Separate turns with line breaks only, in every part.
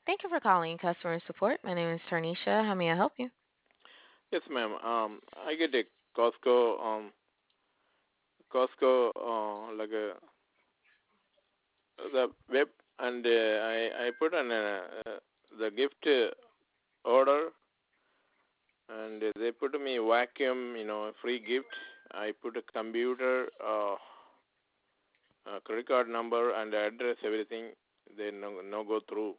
Thank you for calling customer support. My name is Tarnisha. How may I help you?
Yes, ma'am. I get a Costco, like the web, and I put on the gift order, and they put me vacuum, free gift. I put a computer, credit card number, and address, everything. They no go through.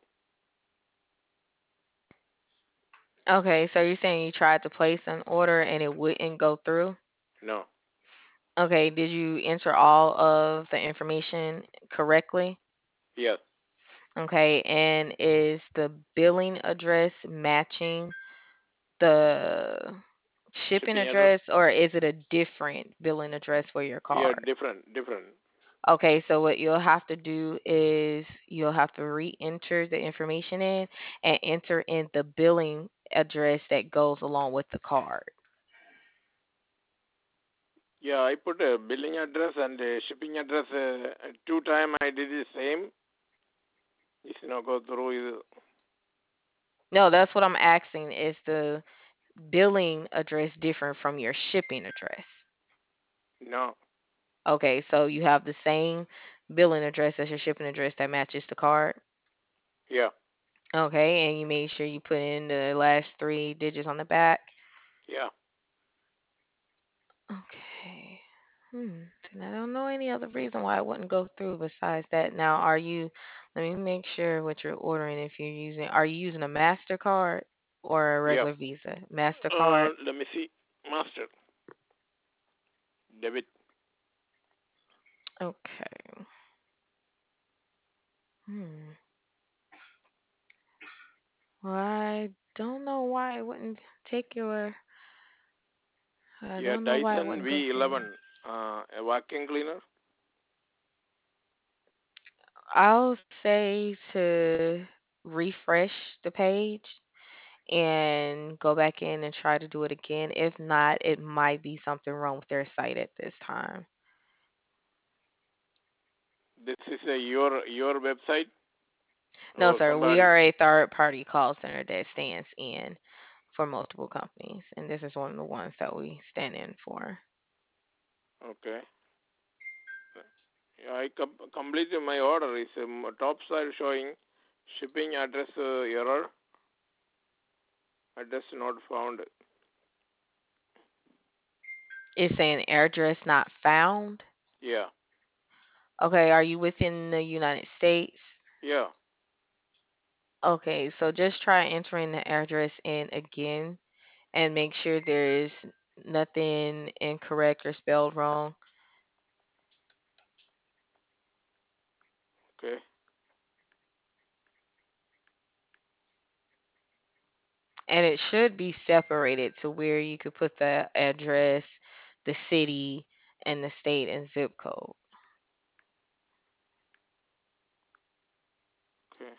Okay, so you're saying you tried to place an order and it wouldn't go through?
No.
Okay, did you enter all of the information correctly?
Yes.
Okay, and is the billing address matching the shipping
Shipping address.
address, or is it a different billing address for your
Yeah,
card?
different.
Okay, so what you'll have to do is you'll have to re-enter the information in and enter in the billing address that goes along with the card.
Yeah, I put a billing address and a shipping address. Two time I did the same. It's not go through.
No, that's what I'm asking. Is the billing address different from your shipping address?
No.
Okay, so you have the same billing address as your shipping address that matches the card.
Yeah.
Okay, and you made sure you put in the last three digits on the back.
Yeah.
Okay. And I don't know any other reason why it wouldn't go through besides that. Now, let me make sure what you're ordering if are you using a MasterCard or a
Yeah.
regular Visa? MasterCard.
Let me see. Master. Debit.
Okay. Hmm. Well, I don't know why it wouldn't take your, I
Yeah.
don't know why it
Dyson
wouldn't go through.
V11. A vacuum cleaner.
I'll say to refresh the page and go back in and try to do it again. If not, it might be something wrong with their site at this time.
This is your website
No,
or
sir, we
somebody.
are a third party call center that stands in for multiple companies, and this is one of the ones that we stand in for.
Okay. Yeah, I completed my order. It's top side showing shipping address error. Address not found.
It's saying address not found.
Yeah.
Okay, are you within the United States?
Yeah.
Okay, so just try entering the address in again and make sure there is nothing incorrect or spelled wrong.
Okay.
And it should be separated to where you could put the address, the city, and the state and zip code.
Okay.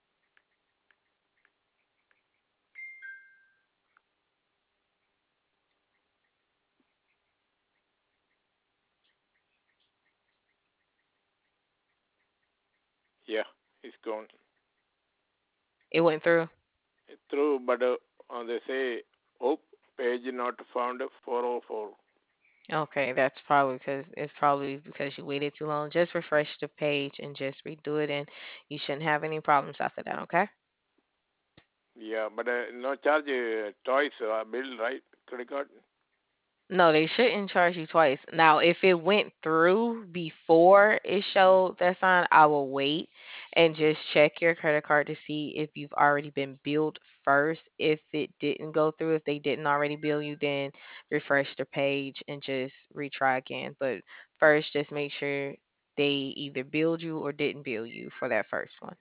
Yeah. It's gone
It went through.
through, but they say, oh, page not found 404.
Okay, it's probably because you waited too long. Just refresh the page and just redo it, and you shouldn't have any problems after that. Okay.
Yeah, but no charge twice bill, right? Credit card.
No, they shouldn't charge you twice. Now, if it went through before it showed that sign, I will wait and just check your credit card to see if you've already been billed first. If it didn't go through, if they didn't already bill you, then refresh the page and just retry again. But first, just make sure they either billed you or didn't bill you for that first one.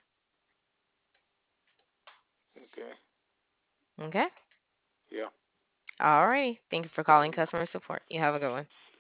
Okay.
Okay?
Yeah.
All right. Thank you for calling
Thank you.
customer support. You have a good one.